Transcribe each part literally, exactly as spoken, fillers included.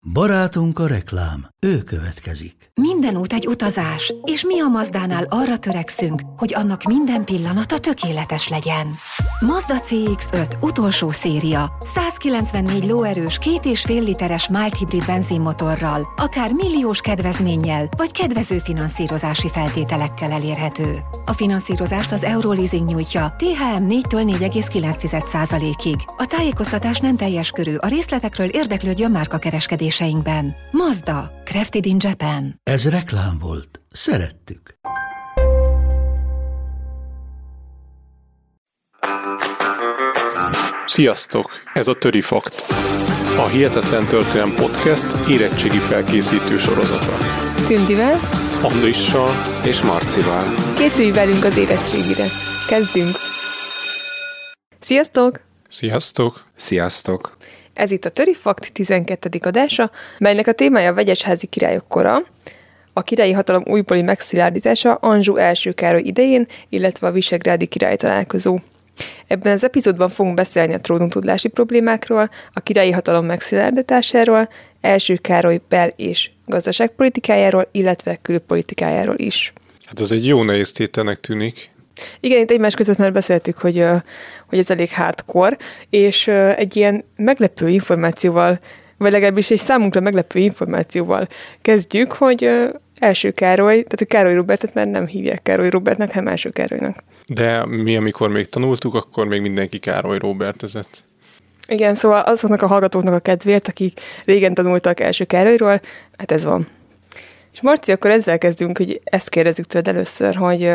Barátunk a reklám, ő következik. Minden út egy utazás, és mi a Mazdánál arra törekszünk, hogy annak minden pillanata tökéletes legyen. Mazda cé iksz öt utolsó széria, százkilencvennégy lóerős, két és fél literes mild hibrid benzinmotorral, akár milliós kedvezménnyel, vagy kedvező finanszírozási feltételekkel elérhető. A finanszírozást az Euroleasing nyújtja té há em négytől négy egész kilenc százalékig. A tájékoztatás nem teljes körű, a részletekről érdeklődjön márkakereskedéseinkben. Mazda, crafted in Japan. Ez reklám volt. Szerettük. Sziasztok! Ez a Töri Fakt. A Hihetetlen Történelem Podcast érettségi felkészítő sorozata. Tündivel, Andrissal és Marcival. Készülj velünk az érettségire. Kezdünk! Sziasztok! Sziasztok! Sziasztok! Ez itt a Töri Fakt tizenkettedik adása, melynek a témája a vegyesházi királyok kora, a királyi hatalom újbóli megszilárdítása Anjou első Károly idején, illetve a visegrádi király találkozó. Ebben az epizódban fogunk beszélni a trónuntudlási problémákról, a királyi hatalom megszilárdításáról, első Károly bel- és gazdaságpolitikájáról, illetve külpolitikájáról is. Hát ez egy jó nehéz tételnek tűnik. Igen, itt egymás között már beszéltük, hogy, hogy ez elég hardcore, és egy ilyen meglepő információval, vagy legalábbis egy számunkra meglepő információval kezdjük, hogy első Károly, tehát hogy Károly Róbertet már nem hívják Károly Róbertnek, hanem első Károlynak. De mi, amikor még tanultuk, akkor még mindenki Károly Róbertezett. Igen, szóval azoknak a hallgatóknak a kedvéért, akik régen tanultak első Károlyról, hát ez van. És Marci, akkor ezzel kezdünk, hogy ezt kérdezzük tőled először, hogy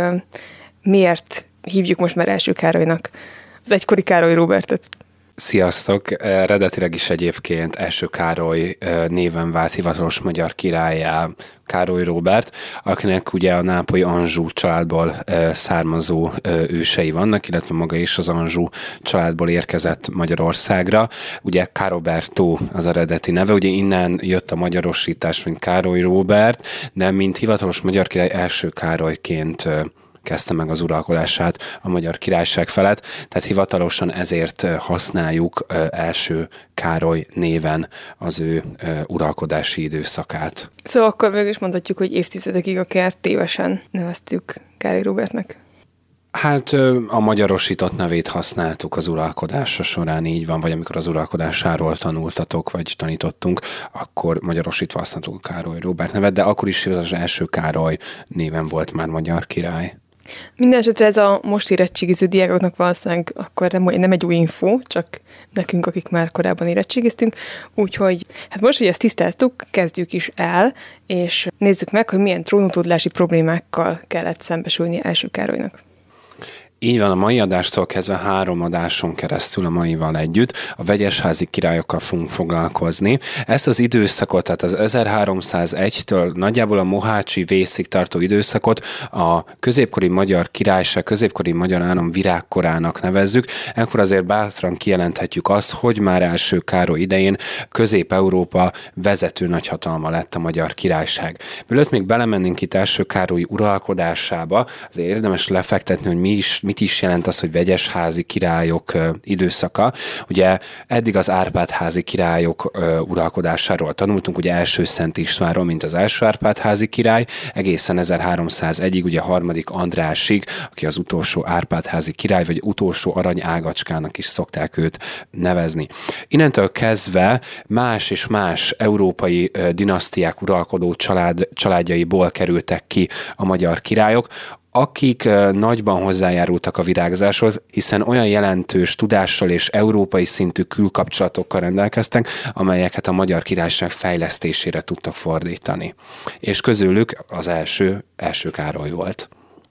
miért hívjuk most már első Károlynak az egykori Károly Róbertet? Sziasztok! Eredetileg is egyébként első Károly néven vált hivatalos magyar királlyá Károly Róbert, akinek ugye a nápolyi Anjou családból származó ősei vannak, illetve maga is az Anjou családból érkezett Magyarországra. Ugye Caroberto az eredeti neve, ugye innen jött a magyarosítás, mint Károly Róbert, de mint hivatalos magyar király első Károlyként kezdte meg az uralkodását a Magyar Királyság felett, tehát hivatalosan ezért használjuk első Károly néven az ő uralkodási időszakát. Szóval akkor mégis mondhatjuk, hogy évtizedekig akár tévesen neveztük Károly Róbertnek. Hát a magyarosított nevét használtuk az uralkodása során, így van, vagy amikor az uralkodásáról tanultatok, vagy tanítottunk, akkor magyarosítva használtuk a Károly Róbert nevet, de akkor is az első Károly néven volt már magyar király. Mindenesetre ez a most érettségiző diákoknak valószínűleg akkor nem, nem egy új info, csak nekünk, akik már korábban érettségiztünk. Úgyhogy hát most, hogy ezt tisztáztuk, kezdjük is el, és nézzük meg, hogy milyen trónuntudlási problémákkal kellett szembesülni első Károlynak. Így van, a mai adástól kezdve három adáson keresztül a maival együtt a vegyesházi királyokkal fogunk foglalkozni. Ezt az időszakot, tehát az ezerháromszázegytől nagyjából a mohácsi vészig tartó időszakot a középkori magyar királyság, középkori magyar állam virágkorának nevezzük. Ekkor azért bátran kijelenthetjük azt, hogy már első Károly idején Közép-Európa vezető nagyhatalma lett a Magyar Királyság. Mielőtt még belemennénk itt első Károly uralkodásába, azért érdemes lefektetni, hogy mi is mit is jelent az, hogy vegyesházi királyok uh, időszaka. Ugye eddig az Árpád-házi királyok uh, uralkodásáról tanultunk, ugye első Szent Istvánról, mint az első Árpád-házi király, egészen ezerháromszázegyig, ugye harmadik Andrásig, aki az utolsó Árpád-házi király, vagy utolsó aranyágacskának is szokták őt nevezni. Innentől kezdve más és más európai uh, dinasztiák uralkodó család, családjaiból kerültek ki a magyar királyok, akik nagyban hozzájárultak a virágzáshoz, hiszen olyan jelentős tudással és európai szintű külkapcsolatokkal rendelkeztek, amelyeket a Magyar Királyság fejlesztésére tudtak fordítani. És közülük az első, első Károly volt.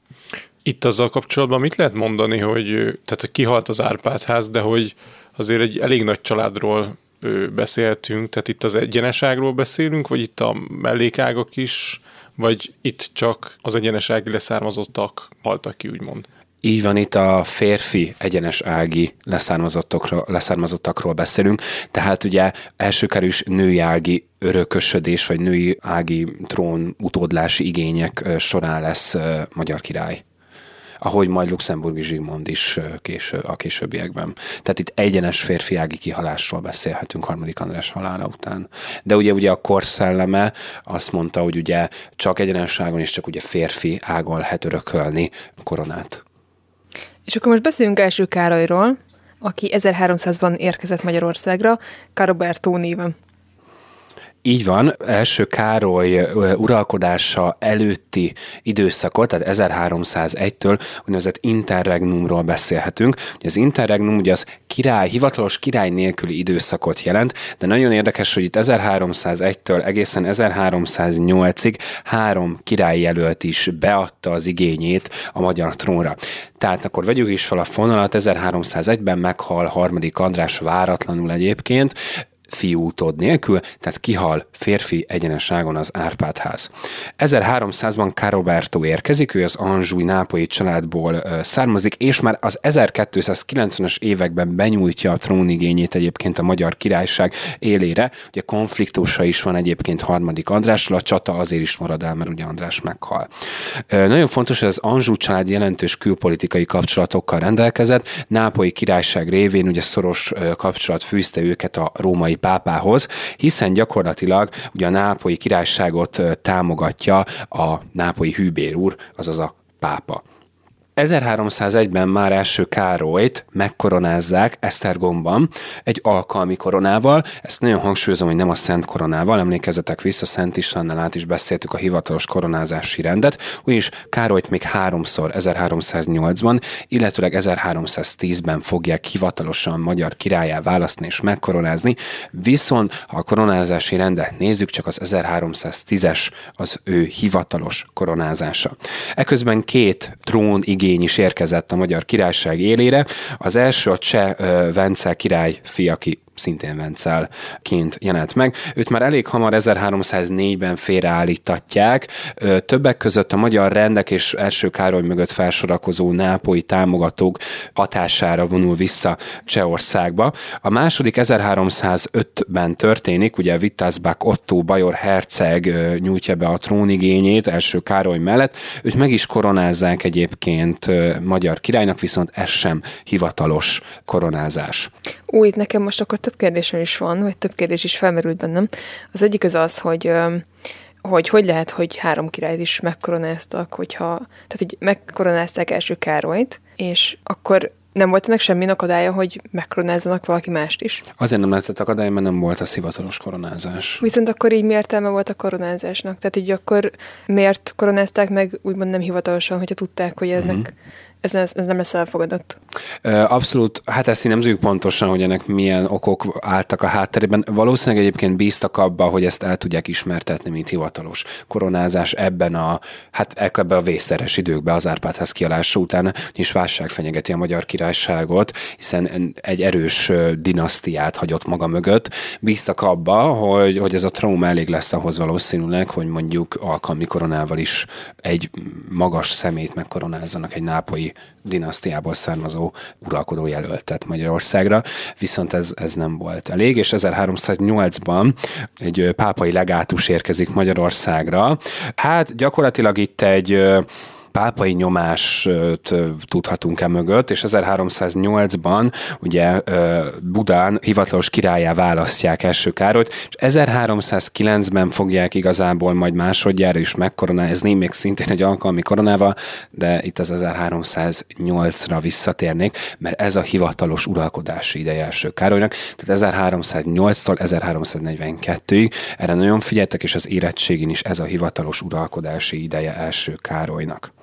Itt azzal kapcsolatban mit lehet mondani, hogy, tehát, hogy kihalt az Árpád-ház, de hogy azért egy elég nagy családról beszéltünk, tehát itt az egyeneságról beszélünk, vagy itt a mellékágak is, vagy itt csak az egyenesági leszármazottak haltak ki, úgymond? Így van, itt a férfi egyenes ági leszármazottakról, leszármazottakról beszélünk, tehát ugye első kerülés női ági örökösödés, vagy női ági trón utódlási igények során lesz magyar király. ahogy majd Luxemburgi Zsigmond is késő, a későbbiekben. Tehát itt egyenes férfiági kihalásról beszélhetünk harmadik András halála után. De ugye, ugye a kor szelleme azt mondta, hogy ugye csak egyenesságon és csak ugye férfi ágon lehet örökölni koronát. És akkor most beszélünk első Károlyról, aki ezerháromszázban érkezett Magyarországra, Caroberto néven. Így van, első Károly uralkodása előtti időszakot, tehát ezerháromszázegytől úgynevezett interregnumról beszélhetünk. Az interregnum ugye az király, hivatalos király nélküli időszakot jelent, de nagyon érdekes, hogy itt ezerháromszázegytől egészen ezerháromszáznyolcig három királyjelölt is beadta az igényét a magyar trónra. Tehát akkor vegyük is fel a fonalat, ezerháromszázegyben meghal harmadik András váratlanul egyébként, fiúutód nélkül, tehát kihal férfi egyenesságon az Árpád-ház. ezerháromszázban Caroberto érkezik, ő az anjoui nápolyi családból származik, és már az ezerkétszázkilencvenes években benyújtja a trónigényét egyébként a Magyar Királyság élére. Ugye konfliktusa is van egyébként harmadik Andrással, a csata azért is marad el, mert ugye András meghal. Nagyon fontos, hogy az Anjou család jelentős külpolitikai kapcsolatokkal rendelkezett, Nápolyi Királyság révén ugye szoros kapcsolat fűzte őket a római pápához, hiszen gyakorlatilag ugye a Nápolyi Királyságot támogatja a nápolyi hűbér úr, azaz a pápa. ezerháromszázegyben már első Károlyt megkoronázzák Esztergomban egy alkalmi koronával. Ezt nagyon hangsúlyozom, hogy nem a szent koronával, emlékezzetek vissza, Szent Istvánnal át is beszéltük a hivatalos koronázási rendet, ugyanis Károlyt még háromszor ezerháromszáznyolcban, illetőleg ezerháromszáztízben fogják hivatalosan magyar királlyá választani és megkoronázni, viszont ha a koronázási rendet nézzük, csak az ezerháromszáztízes az ő hivatalos koronázása. Eközben két trón igény is érkezett a Magyar Királyság élére. Az első a cseh Vencel király fia, aki szintén Vencelként jelent meg. Őt már elég hamar ezerháromszáznégyben félreállítatják. Többek között a magyar rendek és első Károly mögött felsorakozó nápolyi támogatók hatására vonul vissza Csehországba. A második ezerháromszázötben történik, ugye Wittelsbach Ottó bajor herceg nyújtja be a trónigényét első Károly mellett. Őt meg is koronázzák egyébként magyar királynak, viszont ez sem hivatalos koronázás. Új, itt nekem most akkor több kérdésem is van, vagy több kérdés is felmerült bennem. Az egyik az az, hogy hogy, hogy lehet, hogy három királyt is megkoronáztak, hogyha, tehát hogy megkoronázták első Károlyt, és akkor nem volt ennek semmi akadálya, hogy megkoronázzanak valaki mást is? Azért nem lehetett akadály, mert nem volt az hivatalos koronázás. Viszont akkor így mi értelme volt a koronázásnak? Tehát így akkor miért koronázták meg úgymond nem hivatalosan, hogyha tudták, hogy ennek uh-huh. Ez, ez, ez nem lesz elfogadott? Abszolút, hát ezt így nem tudjuk pontosan, hogy ennek milyen okok álltak a hátterében. Valószínűleg egyébként bíztak abba, hogy ezt el tudják ismertetni, mint hivatalos koronázás ebben a, hát ebben a vészszeres időkben az Árpád-ház kialása után, is válság fenyegeti a Magyar Királyságot, hiszen egy erős dinasztiát hagyott maga mögött. Bíztak abba, hogy, hogy ez a trauma elég lesz ahhoz valószínűleg, hogy mondjuk alkalmi koronával is egy magas szemét megkoronázzanak, egy nápolyi dinasztiából származó uralkodó jelöltet Magyarországra, viszont ez, ez nem volt elég, és ezerháromszáznyolcban egy pápai legátus érkezik Magyarországra. Hát gyakorlatilag itt egy pápai nyomást tudhatunk e mögött, és ezerháromszáznyolcban ugye Budán hivatalos királlyá választják első Károlyt, és ezerháromszázkilencben fogják igazából majd másodjára is megkoronázni, még szintén egy alkalmi koronával, de itt az ezerháromszáznyolcra visszatérnék, mert ez a hivatalos uralkodási ideje első Károlynak, tehát ezerháromszáznyolctól ezerháromszáznegyvenkettőig erre nagyon figyeltek, és az érettségén is ez a hivatalos uralkodási ideje első Károlynak.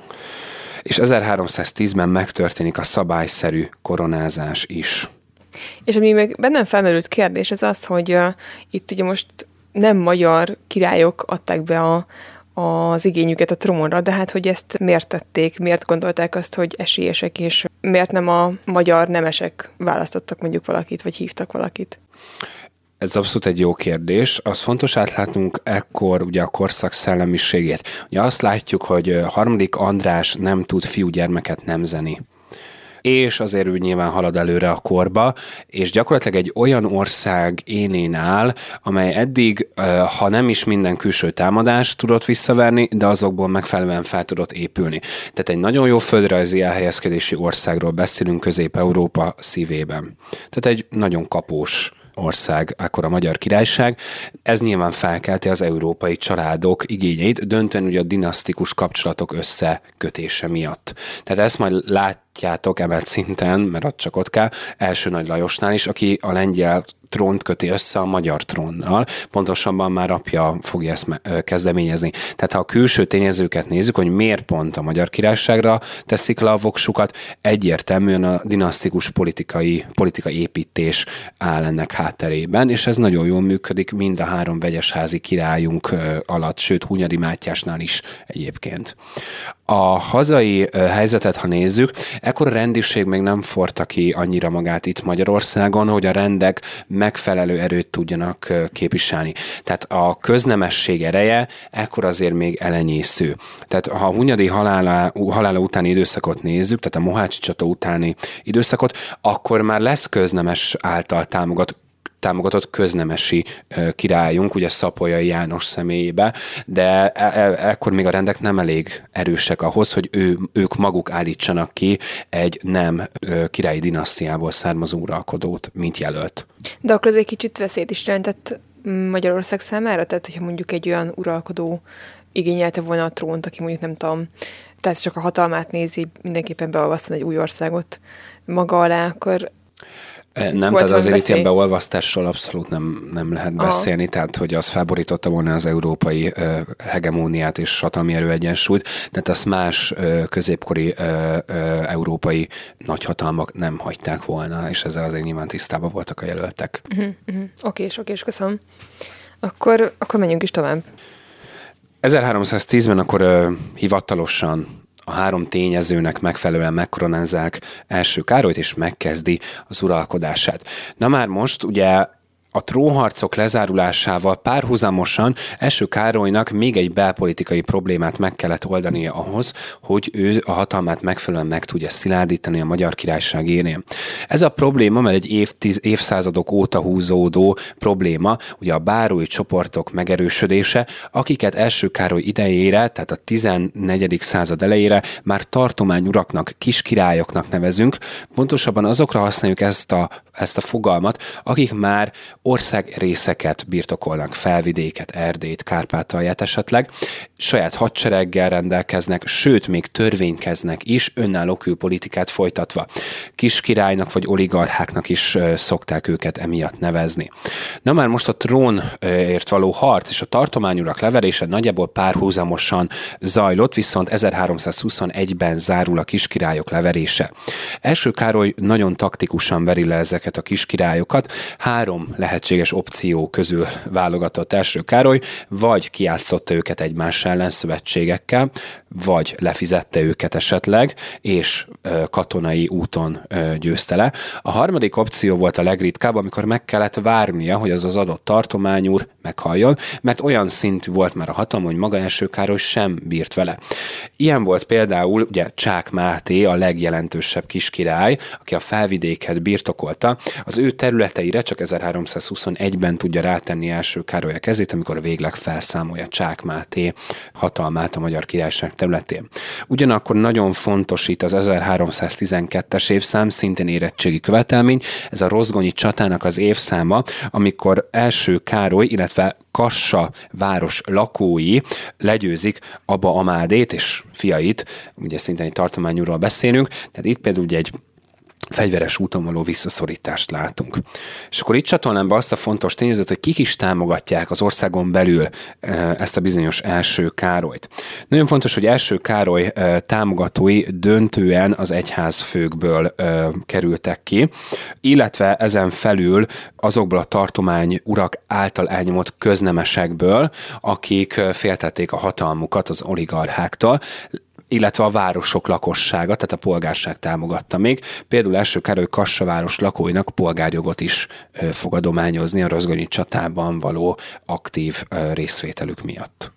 És ezerháromszáztízben megtörténik a szabályszerű koronázás is. És ami meg bennem felmerült kérdés, az az, hogy uh, itt ugye most nem magyar királyok adták be a, az igényüket a trónra, de hát, hogy ezt miért tették, miért gondolták azt, hogy esélyesek, és miért nem a magyar nemesek választottak mondjuk valakit, vagy hívtak valakit? Ez abszolút egy jó kérdés. Az fontos átlátnunk ekkor ugye a korszak szellemiségét. Ugye azt látjuk, hogy harmadik András nem tud fiúgyermeket nemzeni. és azért ő nyilván halad előre a korba, és gyakorlatilag egy olyan ország énén áll, amely eddig, ha nem is minden külső támadást tudott visszaverni, de azokból megfelelően fel tudott épülni. Tehát egy nagyon jó földrajzi elhelyezkedési országról beszélünk Közép-Európa szívében. Tehát egy nagyon kapós ország, akkor a Magyar Királyság. Ez nyilván felkelti az európai családok igényeit, döntően ugye a dinasztikus kapcsolatok összekötése miatt. Tehát ezt majd látjátok emelt szinten, mert ott csak ott kell, első Nagy Lajosnál is, aki a lengyel trónt köti össze a magyar trónnal, pontosabban már apja fogja ezt kezdeményezni. Tehát ha a külső tényezőket nézzük, hogy miért pont a Magyar Királyságra teszik le a voksukat, egyértelműen a dinasztikus politikai, politikai építés áll ennek hátterében, és ez nagyon jól működik mind a három vegyesházi királyunk alatt, sőt Hunyadi Mátyásnál is egyébként. A hazai helyzetet, ha nézzük, ekkor a rendiség még nem forta ki annyira magát itt Magyarországon, hogy a rendek megfelelő erőt tudjanak képviselni. Tehát a köznemesség ereje ekkor azért még elenyésző. Tehát ha a Hunyadi halála, halála utáni időszakot nézzük, tehát a Mohácsi csata utáni időszakot, akkor már lesz köznemes által támogat támogatott köznemesi királyunk, ugye Szapolyai János személyébe, de e- e- ekkor még a rendek nem elég erősek ahhoz, hogy ő, ők maguk állítsanak ki egy nem királyi dinasztiából származó uralkodót, mint jelölt. De akkor ez egy kicsit veszélyt is jelentett Magyarország számára? Tehát, hogyha mondjuk egy olyan uralkodó igényelte volna a trónt, aki mondjuk nem tudom, tehát csak a hatalmát nézi, mindenképpen beolvasztani egy új országot maga alá, akkor nem, tehát azért itt ilyen beolvasztásról abszolút nem, nem lehet beszélni, Aha. tehát hogy az felborította volna az európai uh, hegemóniát és hatalmi erőegyensúlyt, tehát azt más uh, középkori uh, uh, európai nagyhatalmak nem hagyták volna, és ezzel azért nyilván tisztában voltak a jelöltek. Uh-huh, uh-huh. Oké, és oké, és köszönöm. Akkor, akkor menjünk is tovább. ezerháromszáztízben akkor uh, hivatalosan a három tényezőnek megfelelően megkoronázzák első Károlyt, és megkezdi az uralkodását. Na már most ugye a trónharcok lezárulásával párhuzamosan első Károlynak még egy belpolitikai problémát meg kellett oldania ahhoz, hogy ő a hatalmát megfelelően meg tudja szilárdítani a Magyar Királyság élén. Ez a probléma, mert egy évtiz, évszázadok óta húzódó probléma, ugye a bárói csoportok megerősödése, akiket első Károly idejére, tehát a tizennegyedik század elejére már tartományuraknak, kiskirályoknak nevezünk, pontosabban azokra használjuk ezt a, ezt a fogalmat, akik már országrészeket birtokolnak, Felvidéket, Erdélyt, Kárpátalját esetleg, saját hadsereggel rendelkeznek, sőt, még törvénykeznek is, önálló külpolitikát folytatva. Kiskirálynak vagy oligarcháknak is szokták őket emiatt nevezni. Na már most a trónért való harc és a tartományurak leverése nagyjából párhuzamosan zajlott, viszont ezerháromszázhuszonegyben zárul a kiskirályok leverése. Első Károly nagyon taktikusan veri le ezeket a kiskirályokat, három lehetséges opció közül válogatott első Károly, vagy kijátszotta őket egymás ellen szövetségekkel, vagy lefizette őket esetleg, és ö, katonai úton ö, győzte le. A harmadik opció volt a legritkább, amikor meg kellett várnia, hogy az az adott tartományúr meghalljon, mert olyan szintű volt már a hatalom, hogy maga első Károly sem bírt vele. Ilyen volt például ugye Csák Máté, a legjelentősebb kiskirály, aki a Felvidéket birtokolta. Az ő területeire csak ezerháromszázhuszonegyben tudja rátenni első Károly a kezét, amikor végleg felszámolja Csák Máté hatalmát a Magyar Királyság területén. Ugyanakkor nagyon fontos itt az ezerháromszáztizenkettes évszám, szintén érettségi követelmény, ez a rozgonyi csatának az évszáma, amikor első Károly, illetve Kassa város lakói legyőzik Aba Amádét és fiait, ugye szintén egy tartományúról beszélünk, tehát itt például ugye egy fegyveres úton való visszaszorítást látunk. És akkor itt csatolnám be azt a fontos tényezőt, hogy kik is támogatják az országon belül ezt a bizonyos első Károlyt. Nagyon fontos, hogy első Károly támogatói döntően az egyházfőkből kerültek ki, illetve ezen felül azokból a tartomány urak által elnyomott köznemesekből, akik féltették a hatalmukat az oligarcháktól, illetve a városok lakossága, tehát a polgárság támogatta még. Például első Károly Kassa város lakóinak polgárjogot is fog adományozni a rozgonyi csatában való aktív részvételük miatt.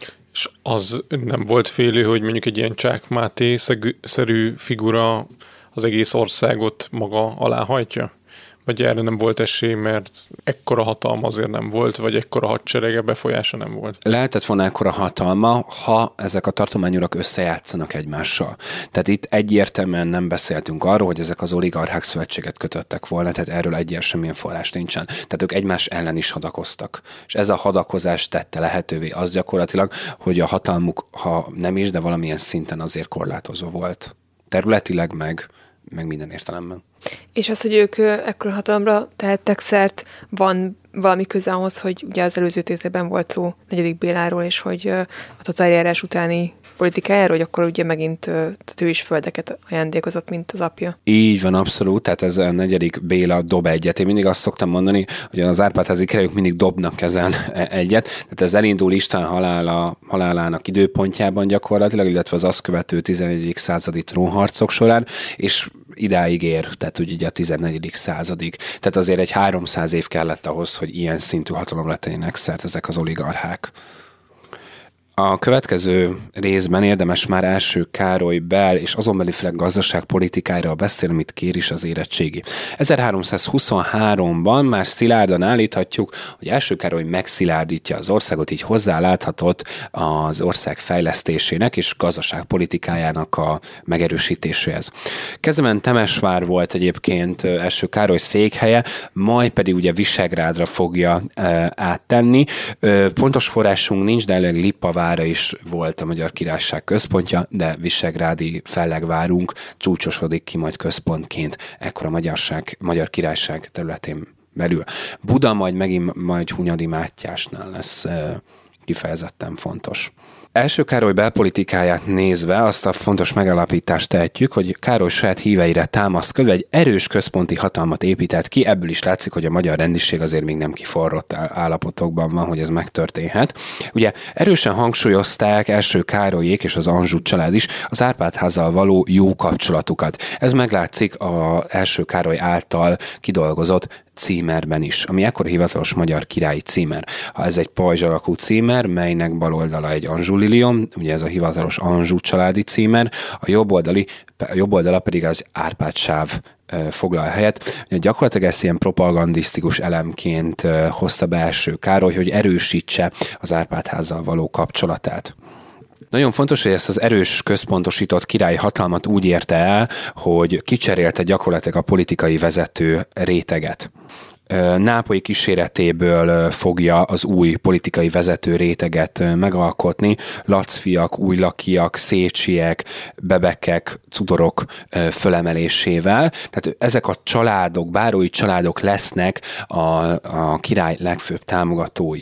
És az nem volt félő, hogy mondjuk egy ilyen Csák Máté szerű figura az egész országot maga alá hajtja? Vagy erre nem volt esély, mert ekkora hatalma azért nem volt, vagy ekkora hadserege befolyása nem volt? Lehetett volna ekkora hatalma, ha ezek a tartományurak összejátszanak egymással. Tehát itt egyértelműen nem beszéltünk arról, hogy ezek az oligarchák szövetséget kötöttek volna, tehát erről egyáltalán semmilyen forrás nincsen. Tehát ők egymás ellen is hadakoztak. És ez a hadakozás tette lehetővé az gyakorlatilag, hogy a hatalmuk, ha nem is, de valamilyen szinten azért korlátozó volt. Területileg meg, meg minden értelemben. És az, hogy ők ekkora hatalomra tehettek szert, van valami köze ahhoz, hogy ugye az előző tételben volt szó negyedik Béláról, és hogy a totáljárási utáni politikájáról, hogy akkor ugye megint ő is földeket ajándékozott, mint az apja. Így van, abszolút, tehát ez a negyedik Béla dob egyet. Én mindig azt szoktam mondani, hogy az Árpád-házi királyok mindig dobnak ezen egyet, tehát ez elindul István halála, halálának időpontjában gyakorlatilag, illetve az azt követő tizennegyedik századi trónharcok során, és idáig ér, tehát ugye a tizennegyedik századig. Tehát azért egy háromszáz év kellett ahhoz, hogy ilyen szintű hatalomra tegyenek szert ezek az oligarchák. A következő részben érdemes már első Károly bel- és azon belül főleg gazdaságpolitikájáról beszélni, amit kér is az érettségi. ezerháromszázhuszonháromban már szilárdan állíthatjuk, hogy első Károly megszilárdítja az országot, így hozzáláthatott az ország fejlesztésének és gazdaságpolitikájának a megerősítéséhez. Kezdetben Temesvár volt egyébként első Károly székhelye, majd pedig ugye Visegrádra fogja e, áttenni. E, pontos forrásunk nincs, de elég Lippavár is volt a Magyar Királyság központja, de Visegrádi Fellegvárunk csúcsosodik ki majd központként ekkor a Magyarság, Magyar Királyság területén belül. Buda majd megint majd Hunyadi Mátyásnál lesz e, kifejezetten fontos. Első Károly belpolitikáját nézve azt a fontos megállapítást tehetjük, hogy Károly saját híveire támaszkodva egy erős központi hatalmat épített ki, ebből is látszik, hogy a magyar rendiség azért még nem kiforrott állapotokban van, hogy ez megtörténhet. Ugye erősen hangsúlyozták első Károlyék és az Anjou család is az Árpád-házzal való jó kapcsolatukat. Ez meglátszik az első Károly által kidolgozott címerben is, ami ekkor hivatalos magyar királyi címer. Ha ez egy pajzs alakú címer, melynek bal oldala egy Anjou liliom, ugye ez a hivatalos Anjou családi címer, a jobb, oldali, a jobb oldala pedig az Árpád sáv foglal helyet. Ugye gyakorlatilag ezt ilyen propagandisztikus elemként hozta be első Károly, hogy erősítse az Árpád-házzal való kapcsolatát. Nagyon fontos, hogy ezt az erős központosított királyi hatalmat úgy érte el, hogy kicserélte gyakorlatilag a politikai vezető réteget. Nápolyi kíséretéből fogja az új politikai vezető réteget megalkotni, lacfiak, újlakiak, szécsiek, bebekek, cudorok fölemelésével. Tehát ezek a családok, bárói családok lesznek a, a király legfőbb támogatói.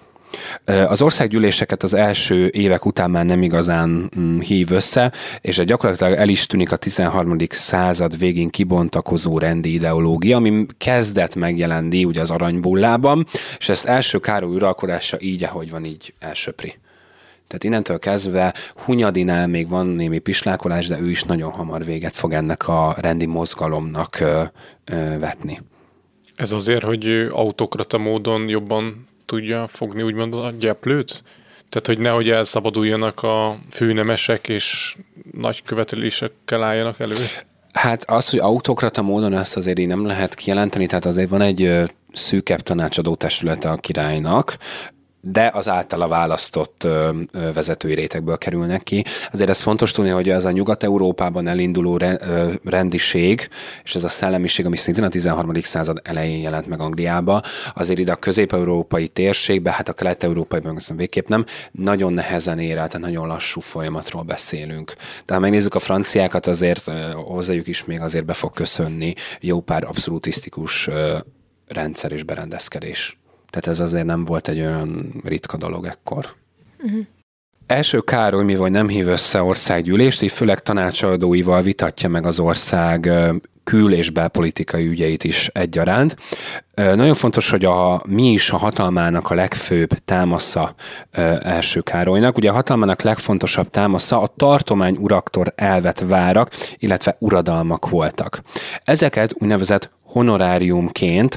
Az országgyűléseket az első évek után már nem igazán hív össze, és gyakorlatilag el is tűnik a tizenharmadik század végén kibontakozó rendi ideológia, ami kezdett megjelenni ugye az aranybullában, és ezt első Károly uralkodása így, ahogy van, így elsöpri. Tehát innentől kezdve Hunyadinál még van némi pislákolás, de ő is nagyon hamar véget fog ennek a rendi mozgalomnak ö, ö, vetni. Ez azért, hogy autokrata módon jobban tudja fogni úgymond a gyeplőt? Tehát, hogy nehogy elszabaduljanak a főnemesek és nagy követelésekkel álljanak elő? Hát az, hogy autokrata módon ezt azért így nem lehet kijelenteni, tehát azért van egy szűkebb tanácsadó testülete a királynak, de az általa választott ö, ö, vezetői rétegből kerülnek ki. Azért ez fontos tudni, hogy ez a Nyugat-Európában elinduló re, ö, rendiség, és ez a szellemiség, ami szintén a tizenharmadik század elején jelent meg Angliába, azért ide a közép-európai térségbe, hát a kelet-európai meg végképp nem, nagyon nehezen ér el, tehát nagyon lassú folyamatról beszélünk. De ha megnézzük a franciákat, azért ö, hozzájuk is még azért be fog köszönni jó pár abszolutisztikus ö, rendszer és berendezkedés. Tehát ez azért nem volt egy olyan ritka dolog ekkor. Uh-huh. Első Károly, mivel nem hív össze országgyűlést, így főleg tanácsadóival vitatja meg az ország kül- és belpolitikai ügyeit is egyaránt. Nagyon fontos, hogy a, mi is a hatalmának a legfőbb támasza első Károlynak. Ugye a hatalmának legfontosabb támasza a tartomány uraktól elvett várak, illetve uradalmak voltak. Ezeket úgynevezett honoráriumként,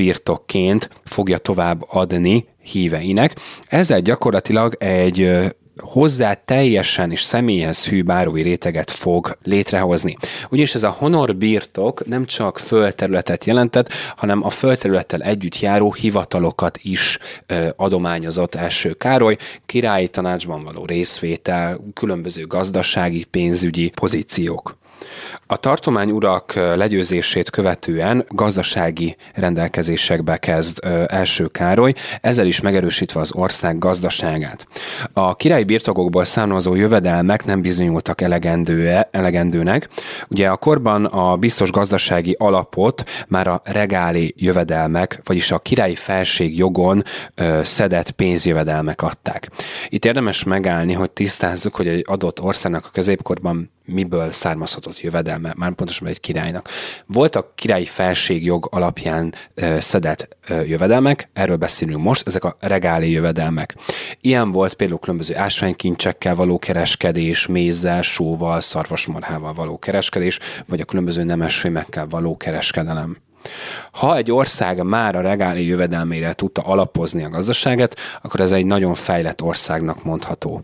honorbirtokként fogja tovább adni híveinek. Ezzel gyakorlatilag egy hozzá teljesen és személyhez hű bárói réteget fog létrehozni. Ugyanis ez a honorbirtok nem csak földterületet jelentett, hanem a földterülettel együtt járó hivatalokat is ö, adományozott első Károly, királyi tanácsban való részvétel, különböző gazdasági, pénzügyi pozíciók. A tartományurak legyőzését követően gazdasági rendelkezésekbe kezd ö, első Károly, ezzel is megerősítve az ország gazdaságát. A királyi birtokokból származó jövedelmek nem bizonyultak elegendő, elegendőnek. Ugye a korban a biztos gazdasági alapot már a regáli jövedelmek, vagyis a királyi felségjogon ö, szedett pénzjövedelmek adták. Itt érdemes megállni, hogy tisztázzuk, hogy egy adott országnak a középkorban miből származhatott jövedelme, már pontosan egy királynak. Voltak királyi felségjog alapján ö, szedett ö, jövedelmek, erről beszélünk most, ezek a regáli jövedelmek. Ilyen volt például különböző ásványkincsekkel való kereskedés, mézzel, sóval, szarvasmarhával való kereskedés, vagy a különböző nemesfémekkel való kereskedelem. Ha egy ország már a regáli jövedelmére tudta alapozni a gazdaságát, akkor ez egy nagyon fejlett országnak mondható.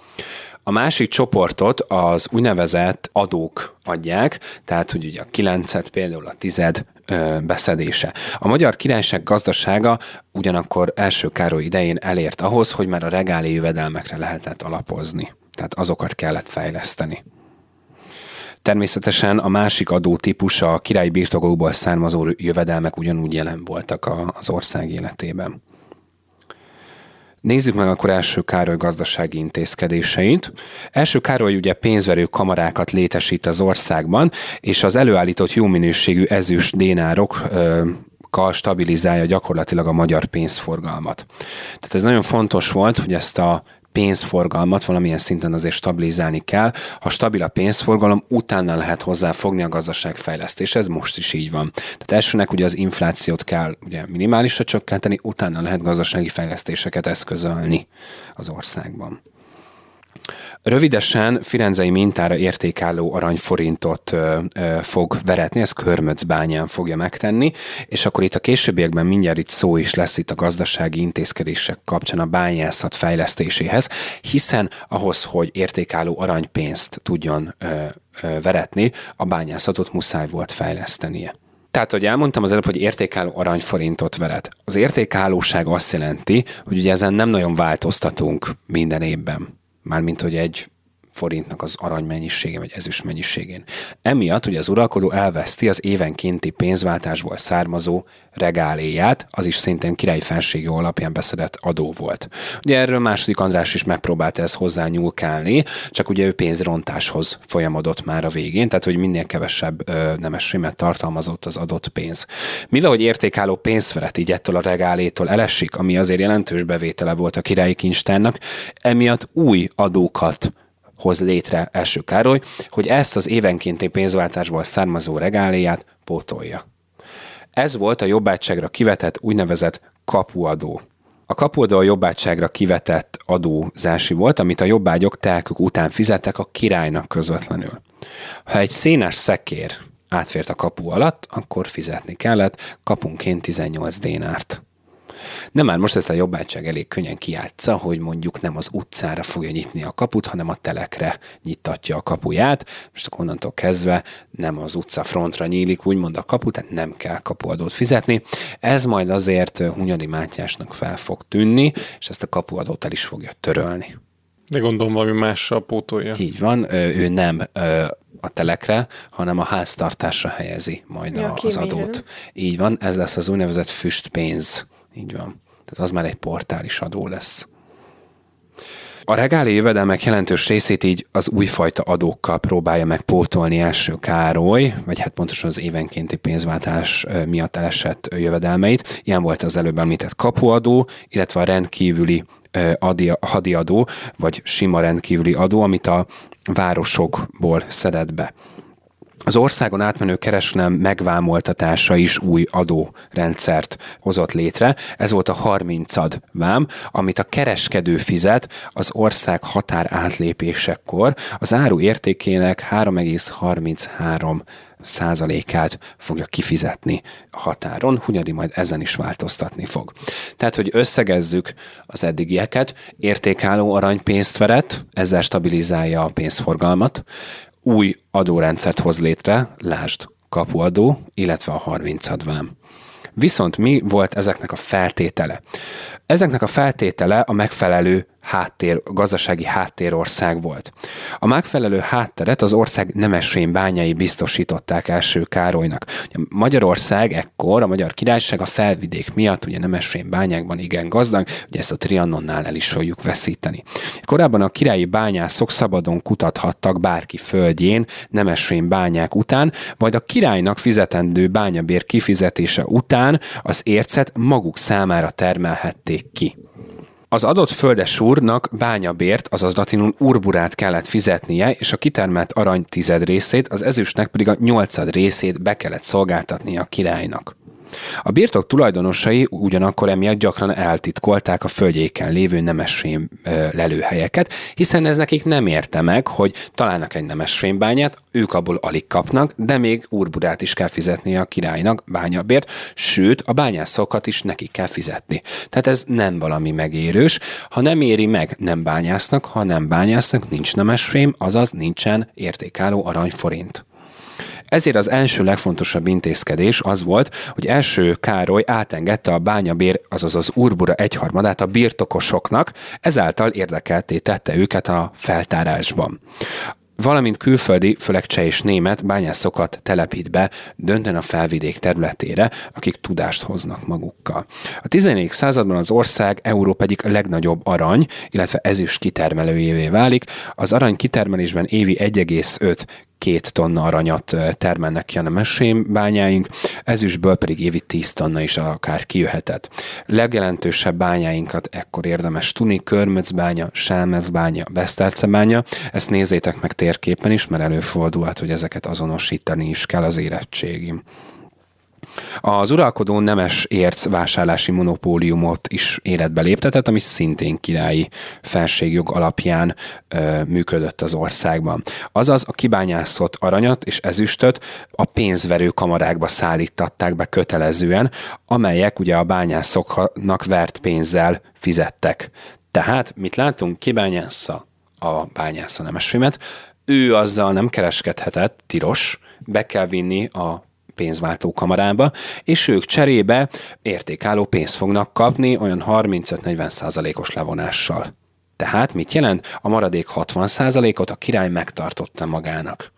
A másik csoportot az úgynevezett adók adják, tehát hogy ugye a kilencet, például a tized ö, beszedése. A Magyar Királyság gazdasága ugyanakkor első Károly idején elért ahhoz, hogy már a regáli jövedelmekre lehetett alapozni. Tehát azokat kellett fejleszteni. Természetesen a másik adótípus, a királyi birtokokból származó jövedelmek ugyanúgy jelen voltak az ország életében. Nézzük meg akkor első Károly gazdasági intézkedéseit. Első Károly ugye pénzverő kamarákat létesít az országban, és az előállított jó minőségű ezüst dénárokkal stabilizálja gyakorlatilag a magyar pénzforgalmat. Tehát ez nagyon fontos volt, hogy ezt a pénzforgalmat valamilyen szinten azért stabilizálni kell. Ha stabil a pénzforgalom, utána lehet hozzáfogni a gazdaság fejlesztéshez, ez most is így van. Tehát elsőnek ugye az inflációt kell ugye minimálisra csökkenteni, utána lehet gazdasági fejlesztéseket eszközölni az országban. Rövidesen firenzei mintára értékálló aranyforintot ö, ö, fog veretni, ez Körmöcbányán fogja megtenni, és akkor itt a későbbiekben mindjárt itt szó is lesz itt a gazdasági intézkedések kapcsán a bányászat fejlesztéséhez, hiszen ahhoz, hogy értékálló aranypénzt tudjon ö, ö, veretni, a bányászatot muszáj volt fejlesztenie. Tehát, hogy elmondtam az előbb, hogy értékálló aranyforintot veret. Az értékállóság azt jelenti, hogy ugye ezen nem nagyon változtatunk minden évben. Mármint, hogy egy forintnak az arany mennyisége, vagy ezüst mennyiségén. Emiatt ugye az uralkodó elveszti az évenkénti pénzváltásból származó regáléját, az is szintén királyi felségjog alapján beszedett adó volt. Ugye erről második András is megpróbálta ezt hozzá nyúlkálni, csak ugye ő pénzrontáshoz folyamodott már a végén, tehát hogy minél kevesebb ö, nemessémet tartalmazott az adott pénz. Mivel, hogy értékálló pénzveret így ettől a regálétól elesik, ami azért jelentős bevétele volt a királyi kincstárnak, emiatt új adókat hoz létre első Károly, hogy ezt az évenkénti pénzváltásból származó regáléját pótolja. Ez volt a jobbátságra kivetett úgynevezett kapuadó. A kapuadó a jobbátságra kivetett adózási volt, amit a jobbágyok telkük után fizettek a királynak közvetlenül. Ha egy szénás szekér átfért a kapu alatt, akkor fizetni kellett kapunként tizennyolc dénárt. Nem már most ezt a jobbátság elég könnyen kijátsza, hogy mondjuk nem az utcára fogja nyitni a kaput, hanem a telekre nyitatja a kapuját. Most akkor onnantól kezdve nem az utca frontra nyílik, úgymond a kapu, tehát nem kell kapuadót fizetni. Ez majd azért Hunyadi Mátyásnak fel fog tűnni, és ezt a kapuadót el is fogja törölni. De gondolom valami mással pótolja. Így van, ő nem a telekre, hanem a háztartásra helyezi majd ja, az adót. Így van, ez lesz az úgynevezett füstpénz. Így van. Tehát az már egy portális adó lesz. A regáli jövedelmek jelentős részét így az újfajta adókkal próbálja meg pótolni első Károly, vagy hát pontosan az évenkénti pénzváltás miatt elesett jövedelmeit. Ilyen volt az előbb említett kapuadó, illetve a rendkívüli adi, hadiadó, vagy sima rendkívüli adó, amit a városokból szedett be. Az országon átmenő kereskedelem megvámoltatása is új adórendszert hozott létre. Ez volt a harmincad vám, amit a kereskedő fizet az ország határ átlépésekor az áru értékének három egész harminchárom százalékát fogja kifizetni a határon, Hunyadi majd ezen is változtatni fog. Tehát, hogy összegezzük az eddigieket, értékálló aranypénzt veret, ezzel stabilizálja a pénzforgalmat, új adórendszert hoz létre, lásd kapuadó, illetve a harmincadvám. Viszont mi volt ezeknek a feltétele? Ezeknek a feltétele a megfelelő háttér, gazdasági háttérország volt. A megfelelő hátteret az ország nemesfém bányái biztosították első Károlynak. Magyarország ekkor, a Magyar Királyság a felvidék miatt, ugye nemesfém bányákban igen gazdag, ugye ezt a Trianonnál el is fogjuk veszíteni. Korábban a királyi bányászok szabadon kutathattak bárki földjén nemesfém bányák után, majd a királynak fizetendő bányabér kifizetése után az ércet maguk számára termelhették ki. Az adott földes úrnak bányabért, azaz latinul urburát kellett fizetnie, és a kitermelt arany tized részét, az ezüstnek pedig a nyolcad részét be kellett szolgáltatnia a királynak. A birtok tulajdonosai ugyanakkor emiatt gyakran eltitkolták a földjéken lévő nemesfém lelőhelyeket, hiszen ez nekik nem érte meg, hogy találnak egy nemesfémbányát, ők abból alig kapnak, de még urburát is kell fizetnie a királynak bányabért, sőt, a bányászokat is nekik kell fizetni. Tehát ez nem valami megérős. Ha nem éri meg, nem bányásznak, ha nem bányásznak, nincs nemesfém, azaz nincsen értékálló aranyforint. Ezért az első legfontosabb intézkedés az volt, hogy első Károly átengedte a bányabér, azaz az urbura egyharmadát a birtokosoknak, ezáltal érdekeltté tette őket a feltárásban. Valamint külföldi, főleg cseh és német bányászokat telepít be döntően a felvidék területére, akik tudást hoznak magukkal. A tizennegyedik században az ország Európa egyik legnagyobb arany, illetve ezüst kitermelőjévé válik. Az arany kitermelésben évi egy egész öt két tonna aranyat termelnek ki a nemesfém bányáink, ezüstből pedig évi tíz tonna is akár kijöhetett. Legjelentősebb bányáinkat ekkor érdemes tudni, Körmöc bánya, Selmec bánya, Beszterce bánya, ezt nézzétek meg térképen is, mert előfordulhat, hogy ezeket azonosítani is kell az érettségim. Az uralkodó nemes érc vásárlási monopóliumot is életbe léptetett, ami szintén királyi felségjog alapján ö, működött az országban. Azaz a kibányászott aranyat és ezüstöt a pénzverő kamarákba szállítatták be kötelezően, amelyek ugye a bányászoknak vert pénzzel fizettek. Tehát mit látunk? Kibányásza a bányásza nemesfémet, ő azzal nem kereskedhetett, tilos, be kell vinni a pénzváltó kamarába, és ők cserébe értékálló pénzt fognak kapni olyan harmincöt-negyven százalékos levonással. Tehát mit jelent? A maradék hatvan százalékot a király megtartotta magának.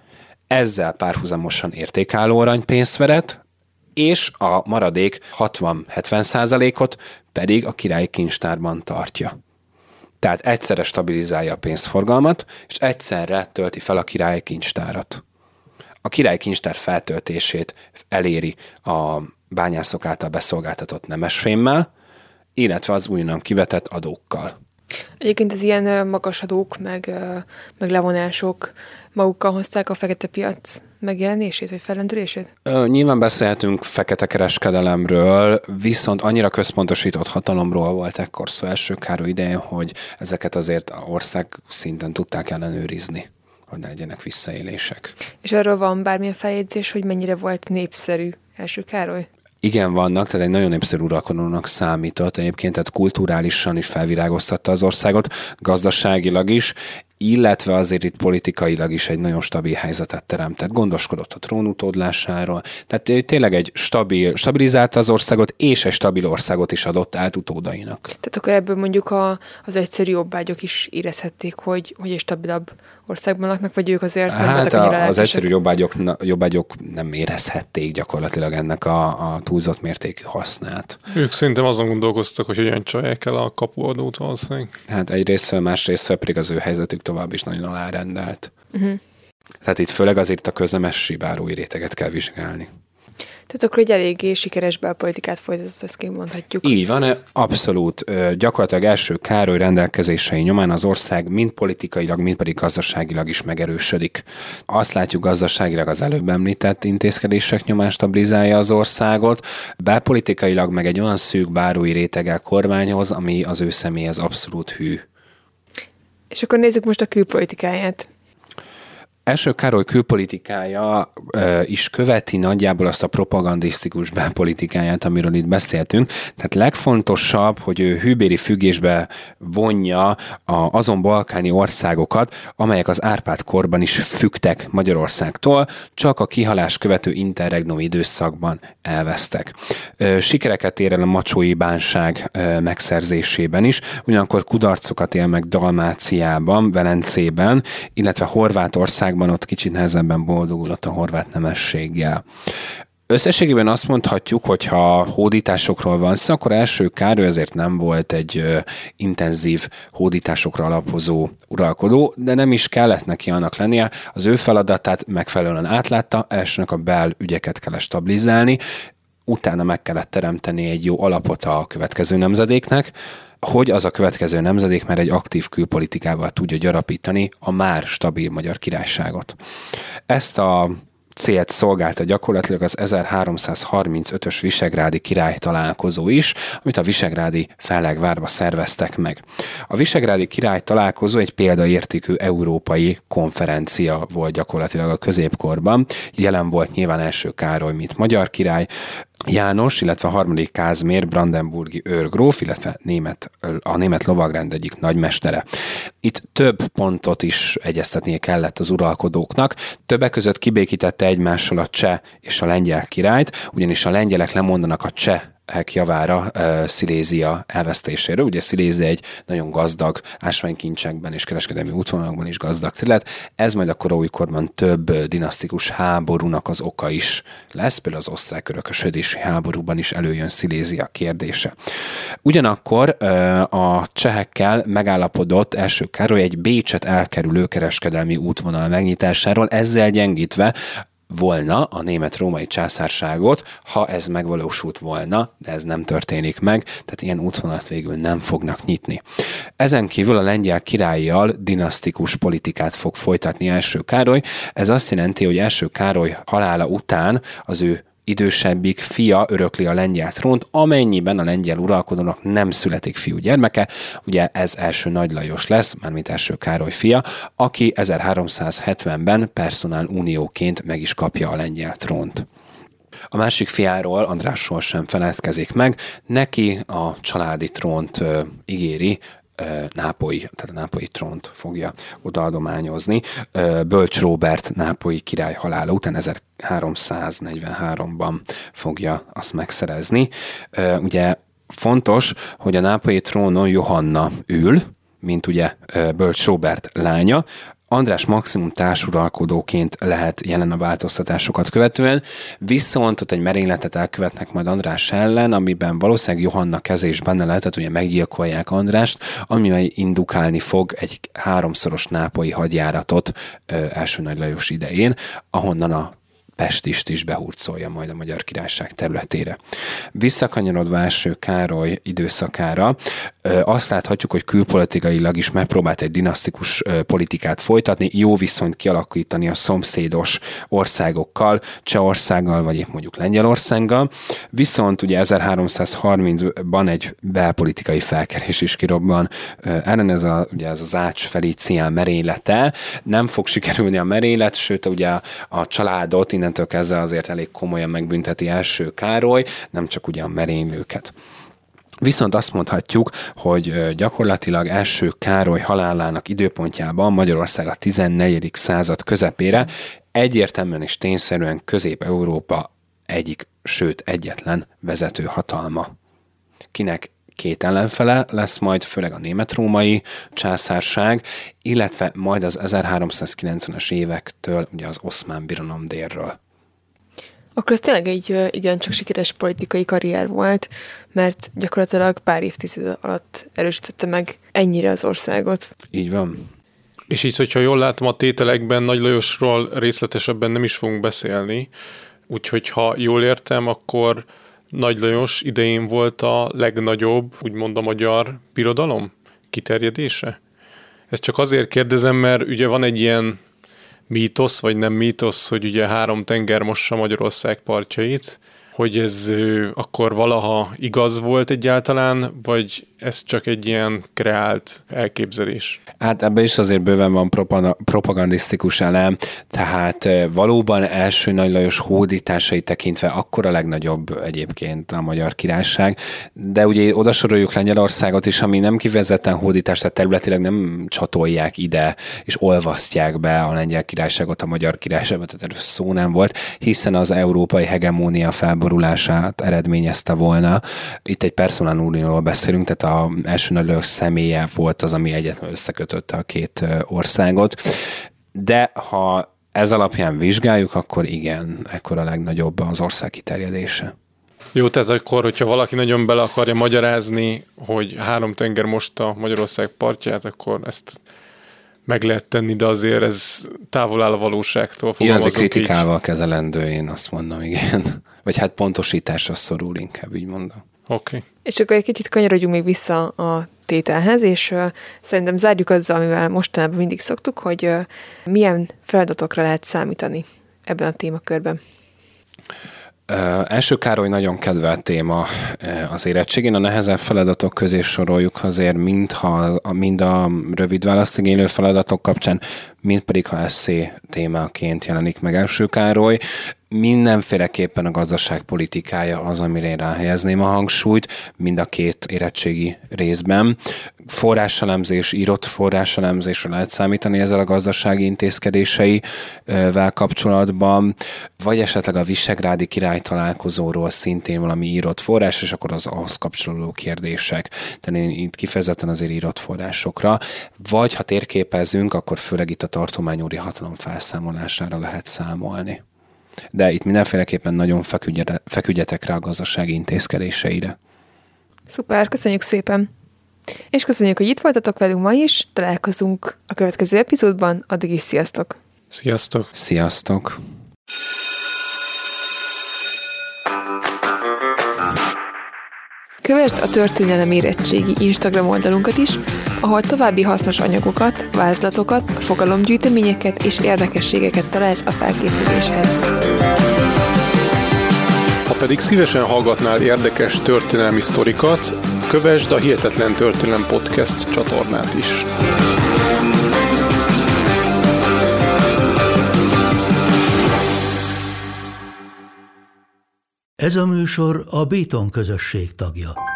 Ezzel párhuzamosan értékálló aranypénzt veret, és a maradék hatvan-hetven százalékot pedig a király kincstárban tartja. Tehát egyszerre stabilizálja a pénzforgalmat, és egyszerre tölti fel a király kincstárat. A király kincstár feltöltését eléri a bányászok által beszolgáltatott nemesfémmel, illetve az újonnan kivetett adókkal. Egyébként az ilyen magas adók, meg, meg levonások magukkal hozták a fekete piac megjelenését, vagy fellendülését? Ö, nyilván beszélhetünk fekete kereskedelemről, viszont annyira központosított hatalomról volt ekkor szó első Károly idején, hogy ezeket azért a ország szinten tudták ellenőrizni, hogy ne legyenek visszaélések. És arról van bármilyen feljegyzés, hogy mennyire volt népszerű első Károly? Igen, vannak, tehát egy nagyon népszerű uralkodónak számított egyébként, tehát kulturálisan is felvirágoztatta az országot, gazdaságilag is, illetve azért itt politikailag is egy nagyon stabil helyzetet teremtett. Gondoskodott a trónutódlásáról, tehát tényleg egy stabil, stabilizálta az országot, és egy stabil országot is adott át utódainak. Tehát akkor ebből mondjuk a, az egyszerű jobbágyok is érezhették, hogy, hogy egy stabilabb országban laknak, vagy ők azért nem hát voltak a, az egyszerű jobbágyok, jobbágyok nem érezhették gyakorlatilag ennek a, a túlzott mértékű hasznát. Ők szerintem azon gondolkoztak, hogy hogyan csalják el a kapuadót valószínűleg. Hát egy résszel, más résszel pedig az ő helyzetük tovább is nagyon alárendelt. Uh-huh. Tehát itt főleg azért a köznemesi bárói réteget kell vizsgálni. Tehát akkor egy eléggé sikeres belpolitikát folytatott, ezt kimondhatjuk. Így van, abszolút. Gyakorlatilag első Károly rendelkezései nyomán az ország mind politikailag, mind pedig gazdaságilag is megerősödik. Azt látjuk, gazdaságilag az előbb említett intézkedések nyomán stabilizálja az országot, belpolitikailag meg egy olyan szűk bárói réteggel kormányoz, ami az ő személyhez abszolút hű. És akkor nézzük most a külpolitikáját. Első Károly külpolitikája ö, is követi nagyjából azt a propagandisztikus belpolitikáját, amiről itt beszéltünk. Tehát legfontosabb, hogy ő hűbéri függésbe vonja a, azon balkáni országokat, amelyek az Árpád-korban is függtek Magyarországtól, csak a kihalás követő interregnum időszakban elvesztek. Ö, sikereket ér el a macsói bánság ö, megszerzésében is, ugyanakkor kudarcokat él meg Dalmáciában, Velencében, illetve Horvátország ott kicsit nehezebben boldogulott a horvát nemességgel. Összességében azt mondhatjuk, hogy ha hódításokról van szó, akkor Első Károly azért nem volt egy ö, intenzív hódításokra alapozó uralkodó, de nem is kellett neki annak lennie. Az ő feladatát megfelelően átlátta, elsőnek a belügyeket kell stabilizálni, utána meg kellett teremteni egy jó alapot a következő nemzedéknek, hogy az a következő nemzedék már egy aktív külpolitikával tudja gyarapítani a már stabil Magyar Királyságot. Ezt a célt szolgálta gyakorlatilag az ezerháromszázharmincötös visegrádi király találkozó is, amit a visegrádi Fellegvárba szerveztek meg. A visegrádi király találkozó egy példaértékű európai konferencia volt gyakorlatilag a középkorban. Jelen volt nyilván Első Károly, mint magyar király, János, illetve a harmadik Kázmér brandenburgi őrgróf, illetve német, a német lovagrend egyik nagymestere. Itt több pontot is egyeztetnie kellett az uralkodóknak. Többek között kibékítette egymással a cseh és a lengyel királyt, ugyanis a lengyelek lemondanak a cseh javára uh, Szilézia elvesztéséről. Ugye Szilézia egy nagyon gazdag ásványkincsekben és kereskedelmi útvonalakban is gazdag terület. Ez majd a koraújkorban több dinasztikus háborúnak az oka is lesz, például az osztrák örökösödési háborúban is előjön Szilézia kérdése. Ugyanakkor uh, a csehekkel megállapodott Első Károly egy Bécset elkerülő kereskedelmi útvonal megnyitásáról, ezzel gyengítve volna a német-római császárságot, ha ez megvalósult volna, de ez nem történik meg, tehát ilyen útvonalat végül nem fognak nyitni. Ezen kívül a lengyel királlyal dinasztikus politikát fog folytatni Első Károly. Ez azt jelenti, hogy Első Károly halála után az ő idősebbik fia örökli a lengyel trónt, amennyiben a lengyel uralkodónak nem születik fiú gyermeke, ugye ez első Nagy Lajos lesz, mármint Első Károly fia, aki ezerháromszázhetvenben personál unióként meg is kapja a lengyel trónt. A másik fiáról, Andrásról sem feledkezik meg, neki a családi trónt ö, ígéri, Nápolyi, tehát a nápolyi trónt fogja odaadományozni. Bölcs Róbert nápolyi király halála után ezerháromszáznegyvenháromban fogja azt megszerezni. Ugye fontos, hogy a nápolyi trónon Johanna ül, mint ugye Bölcs Róbert lánya, András maximum társuralkodóként lehet jelen a változtatásokat követően, viszont ott egy merényletet elkövetnek majd András ellen, amiben valószínűleg Johanna keze is benne lehetett, ugye meggyilkolják Andrást, ami indukálni fog egy háromszoros nápolyi hadjáratot ö, első Nagy Lajos idején, ahonnan a Pestist is behurcolja majd a Magyar Királyság területére. Visszakanyarodva Első Károly időszakára, azt láthatjuk, hogy külpolitikailag is megpróbált egy dinasztikus politikát folytatni, jó viszonyt kialakítani a szomszédos országokkal, Csehországgal, vagy épp mondjuk Lengyelországgal, viszont ugye ezerháromszázharmincban egy belpolitikai felkelés is kirobban ellen, ez, a, ugye ez az Ács Felícián merénylete. Nem fog sikerülni a merénylet, sőt ugye a, a családot innentől kezdve azért elég komolyan megbünteti Első Károly, nem csak ugye a merénylőket. Viszont azt mondhatjuk, hogy gyakorlatilag Első Károly halálának időpontjában Magyarország a tizennegyedik század közepére egyértelműen és tényszerűen Közép-Európa egyik, sőt egyetlen vezető hatalma. Kinek két ellenfele lesz majd, főleg a német-római császárság, illetve majd az ezerháromszázkilencvenes évektől ugye az Oszmán Birodalom délről. Akkor ez tényleg egy igencsak sikeres politikai karrier volt, mert gyakorlatilag pár évtized alatt erősítette meg ennyire az országot. Így van. És így, hogyha jól látom a tételekben, Nagy Lajosról részletesebben nem is fogunk beszélni, úgyhogy ha jól értem, akkor Nagy Lajos idején volt a legnagyobb, úgymond a magyar birodalom kiterjedése? Ezt csak azért kérdezem, mert ugye van egy ilyen mítosz, vagy nem mítosz, hogy ugye három tenger mossa Magyarország partjait, hogy ez ö, akkor valaha igaz volt egyáltalán, vagy ez csak egy ilyen kreált elképzelés? Hát ebben is azért bőven van propagandisztikus elem, tehát valóban első Nagy Lajos hódításai tekintve akkor a legnagyobb egyébként a Magyar Királyság, de ugye oda soroljuk Lengyelországot is, ami nem kifejezetten hódítás, tehát területileg nem csatolják ide, és olvasztják be a Lengyel Királyságot a Magyar Királyságba, tehát erről szó nem volt, hiszen az európai hegemónia felborulását eredményezte volna. Itt egy personal unióról beszélünk, tehát az első Nagy Lajos személye volt az, ami egyetlen összekötötte a két országot. De ha ez alapján vizsgáljuk, akkor igen, ekkor a legnagyobb az ország kiterjedése. Jó, tehát akkor, hogyha valaki nagyon bele akarja magyarázni, hogy három tenger mosta Magyarország partját, akkor ezt meg lehet tenni, de azért ez távol áll a valóságtól. Igen, ez kritikával így kezelendő, én azt mondom, igen. Vagy hát pontosításra szorul, inkább így mondom. Oké. Okay. És akkor egy kicsit kanyarodjunk még vissza a tételhez, és uh, szerintem zárjuk azzal, amivel mostanában mindig szoktuk, hogy uh, milyen feladatokra lehet számítani ebben a témakörben. Uh, első Károly nagyon kedvelt téma uh, az érettségén. A nehezebb feladatok közé soroljuk azért mind, ha, mind a rövid választigénylő feladatok kapcsán, mind pedig, ha esszé témaként jelenik meg első Károly. Mindenféleképpen a gazdaságpolitikája az, amire én ráhelyezném a hangsúlyt, mind a két érettségi részben. Forráselemzés, írott forráselemzésre lehet számítani ezzel a gazdasági intézkedéseivel kapcsolatban, vagy esetleg a visegrádi király találkozóról szintén valami írott forrás, és akkor az ahhoz kapcsolódó kérdések. Tehát én itt kifejezetten azért írott forrásokra, vagy ha térképezünk, akkor főleg itt a tartományúri hatalom felszámolására lehet számolni. De itt mindenféleképpen nagyon feküdjetek rá a gazdasági intézkedéseire. Szuper, köszönjük szépen! És köszönjük, hogy itt voltatok velünk ma is, találkozunk a következő epizódban, addig is sziasztok! Sziasztok! Sziasztok! Kövesd a Történelem Érettségi Instagram oldalunkat is, ahol további hasznos anyagokat, vázlatokat, fogalomgyűjteményeket és érdekességeket találsz a felkészüléshez. Ha pedig szívesen hallgatnál érdekes történelmi sztorikat, kövesd a Hihetetlen Történelem Podcast csatornát is. Ez a műsor a Béton közösség tagja.